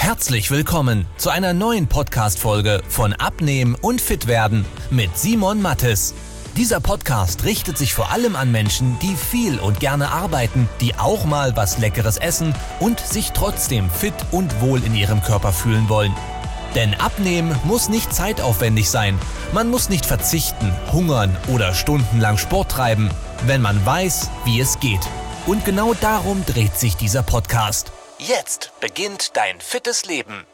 Herzlich willkommen zu einer neuen Podcast-Folge von Abnehmen und Fitwerden mit Simon Mattes. Dieser Podcast richtet sich vor allem an Menschen, die viel und gerne arbeiten, die auch mal was Leckeres essen und sich trotzdem fit und wohl in ihrem Körper fühlen wollen. Denn Abnehmen muss nicht zeitaufwendig sein. Man muss nicht verzichten, hungern oder stundenlang Sport treiben, wenn man weiß, wie es geht. Und genau darum dreht sich dieser Podcast. Jetzt beginnt dein fittes Leben.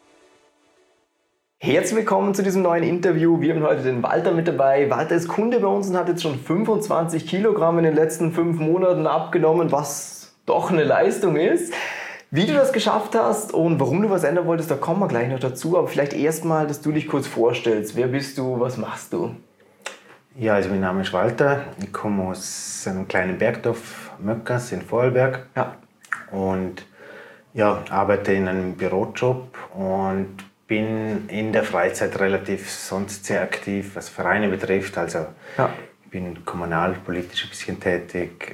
Herzlich willkommen zu diesem neuen Interview. Wir haben heute den Walter mit dabei. Walter ist Kunde bei uns und hat jetzt schon 25 Kilogramm in den letzten 5 Monaten abgenommen, was doch eine Leistung ist. Wie du das geschafft hast und warum du was ändern wolltest, da kommen wir gleich noch dazu. Aber vielleicht erstmal, dass du dich kurz vorstellst. Wer bist du, was machst du? Ja, also mein Name ist Walter. Ich komme aus einem kleinen Bergdorf, Möckers in Vorarlberg. Ja. Und ja, arbeite in einem Bürojob und bin in der Freizeit relativ sonst sehr aktiv, was Vereine betrifft. Also ich bin kommunalpolitisch ein bisschen tätig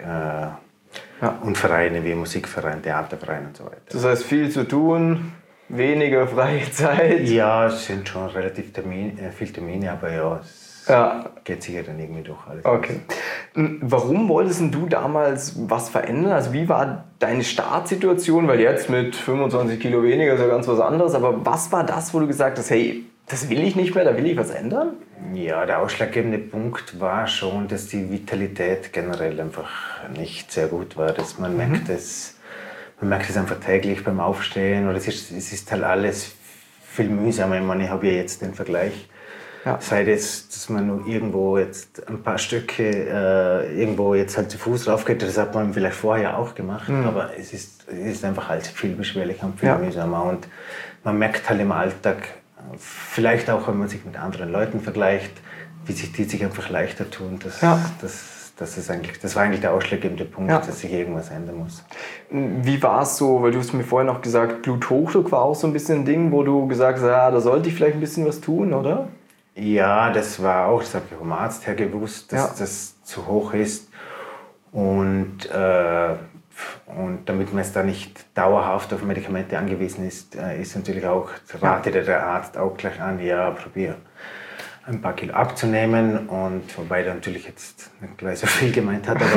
und Vereine wie Musikverein, Theaterverein und so weiter. Das heißt, viel zu tun, weniger freie Zeit. Ja, es sind schon relativ viele Termine, aber ja, es geht sicher dann irgendwie durch alles. Okay. Warum wolltest du damals was verändern? Also wie war deine Startsituation? Weil jetzt mit 25 Kilo weniger ist ja ganz was anderes. Aber was war das, wo du gesagt hast, hey, das will ich nicht mehr, da will ich was ändern? Ja, der ausschlaggebende Punkt war schon, dass die Vitalität generell einfach nicht sehr gut war. Dass man merkt es einfach täglich beim Aufstehen. Oder es ist halt alles viel mühsamer. Ich meine, ich habe ja jetzt den Vergleich. Ja. Sei das, dass man nur irgendwo jetzt ein paar Stücke irgendwo jetzt halt zu Fuß raufgeht, das hat man vielleicht vorher auch gemacht, aber es ist einfach halt viel beschwerlicher und viel mühsamer und man merkt halt im Alltag, vielleicht auch wenn man sich mit anderen Leuten vergleicht, wie die sich einfach leichter tun. Das war eigentlich der ausschlaggebende Punkt, dass sich irgendwas ändern muss. Wie war es so, weil du hast mir vorher noch gesagt, Bluthochdruck war auch so ein bisschen ein Ding, wo du gesagt hast, ja, da sollte ich vielleicht ein bisschen was tun, oder? Ja, das habe ich vom Arzt her gewusst, dass das zu hoch ist. Und damit man es da nicht dauerhaft auf Medikamente angewiesen ist natürlich auch, ratet der Arzt auch gleich an, ja, probier ein paar Kilo abzunehmen. Und wobei der natürlich jetzt nicht gleich so viel gemeint hat.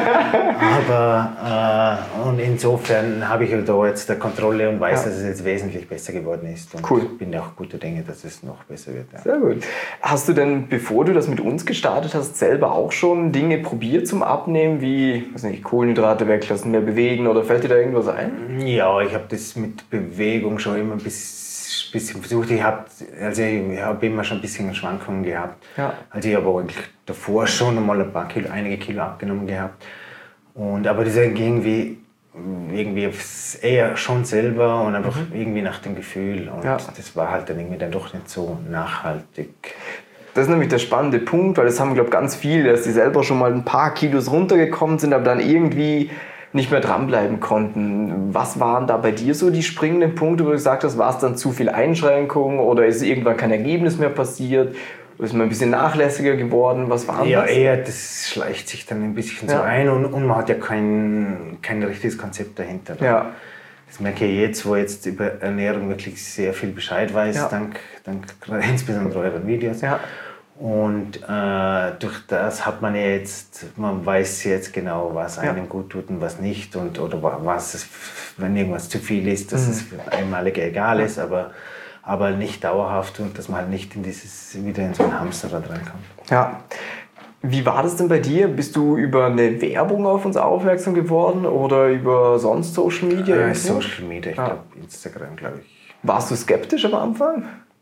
Und insofern habe ich halt da jetzt der Kontrolle und weiß, dass es jetzt wesentlich besser geworden ist. Und bin auch guter Dinge, dass es noch besser wird. Ja. Sehr gut. Hast du denn, bevor du das mit uns gestartet hast, selber auch schon Dinge probiert zum Abnehmen, wie Kohlenhydrate weglassen, mehr bewegen oder fällt dir da irgendwas ein? Ja, ich habe das mit Bewegung schon immer ein bisschen versucht. Ich habe immer schon ein bisschen Schwankungen gehabt. Ja. Also ich habe auch davor schon einmal einige Kilo abgenommen gehabt. Aber das irgendwie eher schon selber und einfach irgendwie nach dem Gefühl. Und das war halt dann irgendwie dann doch nicht so nachhaltig. Das ist nämlich der spannende Punkt, weil das haben, glaube ich, ganz viele, dass die selber schon mal ein paar Kilos runtergekommen sind, aber dann irgendwie nicht mehr dranbleiben konnten. Was waren da bei dir so die springenden Punkte, wo du gesagt hast, war es dann zu viel Einschränkung oder ist irgendwann kein Ergebnis mehr passiert? Oder ist man ein bisschen nachlässiger geworden? Was war das? Ja, eher, das schleicht sich dann ein bisschen so ein und man hat ja kein richtiges Konzept dahinter. Ja. Das merke ich jetzt, wo ich jetzt über Ernährung wirklich sehr viel Bescheid weiß, dank insbesondere eurer Videos. Ja. Und durch das hat man weiß jetzt genau, was einem gut tut und was nicht oder wenn irgendwas zu viel ist, dass es für einmalig egal ist, aber nicht dauerhaft und dass man halt nicht wieder in so ein Hamsterrad reinkommt. Ja. Wie war das denn bei dir? Bist du über eine Werbung auf uns aufmerksam geworden oder über sonst Social Media? Social Media, ich glaube Instagram, glaube ich. Warst du skeptisch am Anfang?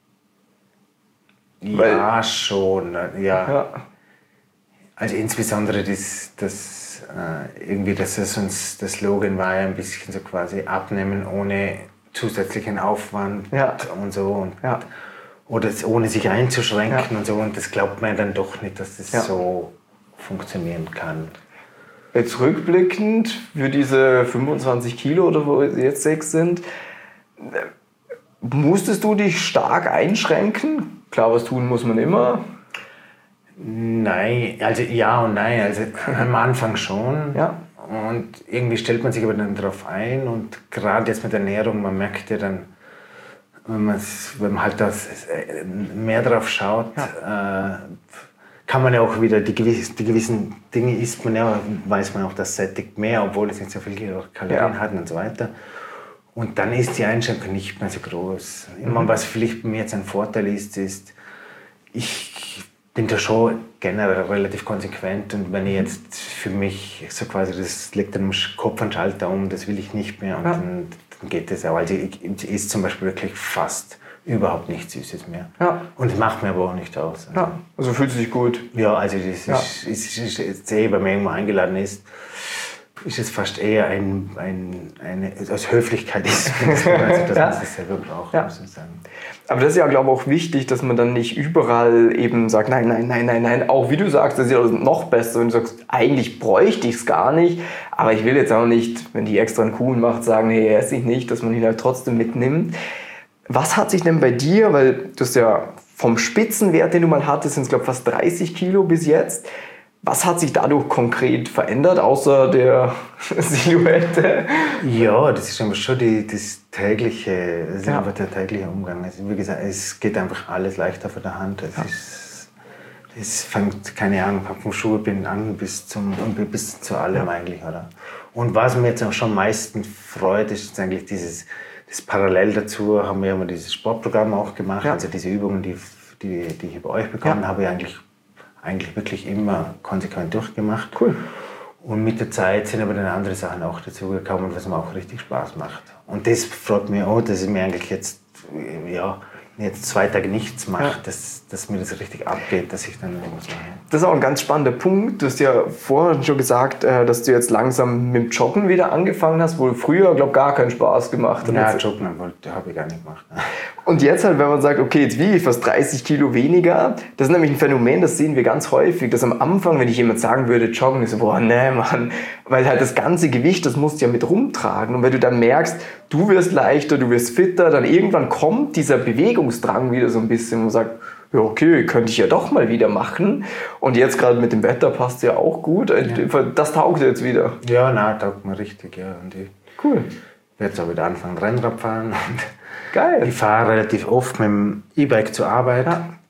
Ja, schon. Ja. Also insbesondere das uns der Slogan war ja ein bisschen so quasi abnehmen ohne zusätzlichen Aufwand und so. Oder ohne sich einzuschränken und so. Und das glaubt man dann doch nicht, dass das so funktionieren kann. Jetzt rückblickend für diese 25 Kilo oder wo jetzt 6 sind, musstest du dich stark einschränken? Klar, was tun muss man immer. Nein, also ja und nein. Also am Anfang schon. Ja. Und irgendwie stellt man sich aber dann darauf ein. Und gerade jetzt mit der Ernährung, man merkt ja dann, wenn man halt mehr drauf schaut, kann man ja auch wieder die gewissen Dinge isst man ja, weiß man auch, das sättigt mehr, obwohl es nicht so viel Kalorien hat und so weiter. Und dann ist die Einschränkung nicht mehr so groß. Was vielleicht bei mir jetzt ein Vorteil ist, ich bin da schon generell relativ konsequent und wenn ich jetzt für mich so quasi, das legt dann im Kopf einen Schalter um, das will ich nicht mehr und dann geht das auch. Also ich esse zum Beispiel wirklich fast überhaupt nichts Süßes mehr. Ja. Und das macht mir aber auch nicht aus. Also fühlt sich gut. Ja, also das ist jetzt wenn man irgendwo eingeladen ist es fast eher eine aus Höflichkeit ist, dass man das selber braucht, muss ich sagen. Aber das ist ja, glaube ich, auch wichtig, dass man dann nicht überall eben sagt, nein. Auch wie du sagst, das ist ja noch besser, wenn du sagst, eigentlich bräuchte ich es gar nicht, aber ich will jetzt auch nicht, wenn die extra einen Kuchen macht, sagen, hey, esse ich nicht, dass man ihn halt trotzdem mitnimmt. Was hat sich denn bei dir, weil du hast ja vom Spitzenwert, den du mal hattest, sind es, glaube ich, fast 30 Kilo bis jetzt. Was hat sich dadurch konkret verändert, außer der Silhouette? Ja, das ist einfach schon das tägliche, einfach der tägliche Umgang. Also wie gesagt, es geht einfach alles leichter von der Hand. Es fängt, keine Ahnung, vom Schuhbinden an bis zu allem eigentlich. Oder? Und was mir jetzt auch schon am meisten freut, ist eigentlich das parallel dazu haben wir immer dieses Sportprogramm auch gemacht. Also diese Übungen, die ich bei euch bekommen habe, eigentlich wirklich immer konsequent durchgemacht. Cool. Und mit der Zeit sind aber dann andere Sachen auch dazugekommen, was mir auch richtig Spaß macht. Und das freut mich auch, dass ich mir eigentlich jetzt 2 Tage nichts mache, dass mir das richtig abgeht, dass ich dann irgendwas mache. Das ist auch ein ganz spannender Punkt. Du hast ja vorhin schon gesagt, dass du jetzt langsam mit dem Joggen wieder angefangen hast, wo du früher, glaube ich, gar keinen Spaß gemacht hast. Ja, Joggen habe ich gar nicht gemacht. Und jetzt halt, wenn man sagt, okay, jetzt wiege ich fast 30 Kilo weniger, das ist nämlich ein Phänomen, das sehen wir ganz häufig, dass am Anfang, wenn ich jemand sagen würde, joggen, ist so, boah, nee, Mann, weil halt das ganze Gewicht, das musst du ja mit rumtragen. Und wenn du dann merkst, du wirst leichter, du wirst fitter, dann irgendwann kommt dieser Bewegungsdrang wieder so ein bisschen und sagt, ja, okay, könnte ich ja doch mal wieder machen. Und jetzt gerade mit dem Wetter passt ja auch gut. Das taugt jetzt wieder. Ja, taugt mir richtig, ja. Und cool. Ich werde jetzt auch wieder anfangen, Rennrad fahren. Geil. Ich fahre relativ oft mit dem E-Bike zur Arbeit.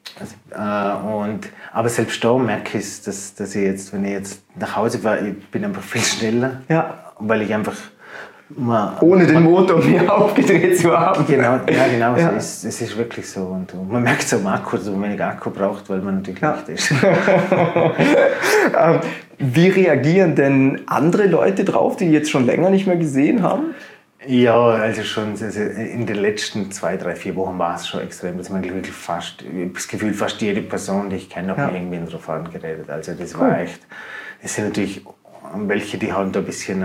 Aber selbst da merke ich, dass ich jetzt, wenn ich jetzt nach Hause fahre, ich bin einfach viel schneller. Ja. Weil ich einfach ohne den Motor mehr aufgedreht zu haben. Genau. Es ist wirklich so. Und man merkt so am Akku, dass man wenig Akku braucht, weil man natürlich nicht ist. Wie reagieren denn andere Leute drauf, die jetzt schon länger nicht mehr gesehen haben? Ja, also in den letzten 2, 3, 4 Wochen war es schon extrem, dass man wirklich ich habe das Gefühl, fast jede Person, die ich kenne, hat mir irgendwie drauf angeredet. Also das war echt, es sind natürlich welche, die haben da ein bisschen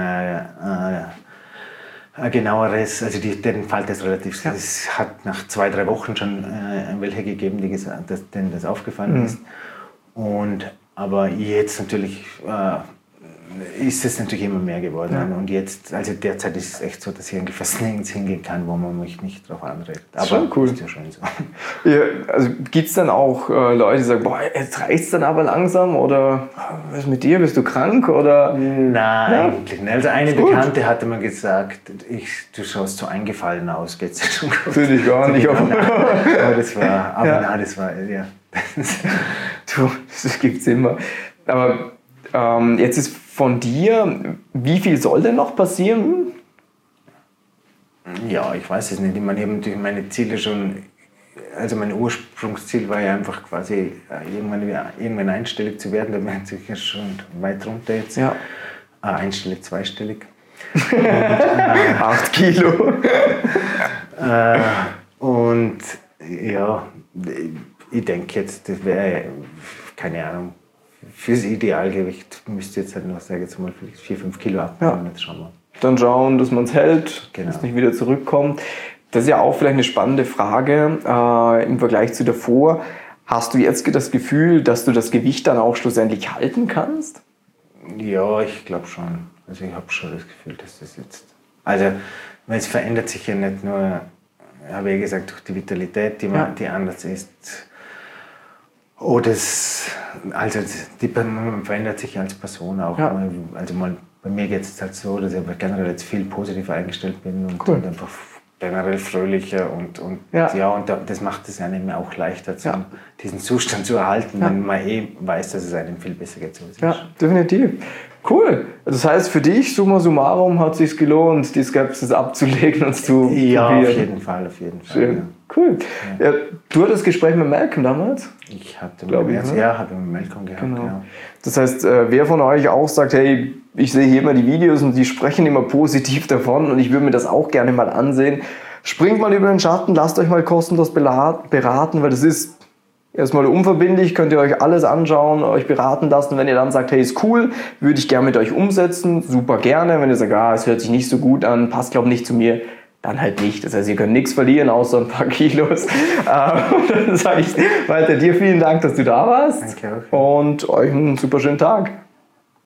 ein genaueres, also denen fällt das relativ, es hat nach 2, 3 Wochen schon welche gegeben, die gesagt, denen das aufgefallen ist. Aber jetzt natürlich ist es natürlich immer mehr geworden. Ja. Und jetzt, also derzeit ist es echt so, dass ich eigentlich fast nirgends hingehen kann, wo man mich nicht drauf anredet. Aber schon cool. Ist ja schon so. Ja, also gibt es dann auch Leute, die sagen, boah, jetzt reicht es dann aber langsam oder was ist mit dir, bist du krank? Oder? Nein, eigentlich nicht. Also eine Bekannte hatte mir gesagt, du schaust so eingefallen aus, geht's dir schon gut? Finde ich gar nicht. Aber das war, ja. Du, das gibt's immer. Aber jetzt ist von dir, wie viel soll denn noch passieren? Ja, ich weiß es nicht. Ich meine, meine Ziele schon, also mein Ursprungsziel war ja einfach quasi irgendwann einstellig zu werden. Da bin ich ja schon weit runter jetzt. Ja. Einstellig, zweistellig. 8 Kilo. Und ja, ich denke jetzt, das wäre, keine Ahnung, fürs Idealgewicht müsste jetzt halt noch, sage ich jetzt mal, 4-5 Kilo abnehmen. Jetzt schauen wir. Dann schauen, dass man es hält, dass es nicht wieder zurückkommt. Das ist ja auch vielleicht eine spannende Frage im Vergleich zu davor. Hast du jetzt das Gefühl, dass du das Gewicht dann auch schlussendlich halten kannst? Ja, ich glaube schon. Also ich habe schon das Gefühl, dass das jetzt... Also es verändert sich ja nicht nur, habe ich gesagt, durch die Vitalität, die anders ist. Man verändert sich als Person auch. Ja. Also bei mir geht es halt so, dass ich generell jetzt viel positiv eingestellt bin und einfach generell fröhlicher und das macht es einem auch leichter, diesen Zustand zu erhalten, wenn man weiß, dass es einem viel besser geht. Ja, definitiv. Cool. Das heißt, für dich, summa summarum, hat es sich gelohnt, die Skepsis abzulegen und zu probieren. Ja, auf jeden Fall. Schön. Ja. Cool. Ja, du hattest das Gespräch mit Malcolm damals? Ich hatte mit Malcolm gehabt. Genau. Ja. Das heißt, wer von euch auch sagt, hey, ich sehe hier immer die Videos und die sprechen immer positiv davon und ich würde mir das auch gerne mal ansehen, springt mal über den Schatten, lasst euch mal kostenlos beraten, weil das ist erstmal unverbindlich, könnt ihr euch alles anschauen, euch beraten lassen. Wenn ihr dann sagt, hey, ist cool, würde ich gerne mit euch umsetzen, super gerne. Wenn ihr sagt, es hört sich nicht so gut an, passt glaube ich nicht zu mir, dann halt nicht. Das heißt, ihr könnt nichts verlieren, außer ein paar Kilos. Dann sage ich weiter dir vielen Dank, dass du da warst. Danke auch. Und euch einen super schönen Tag.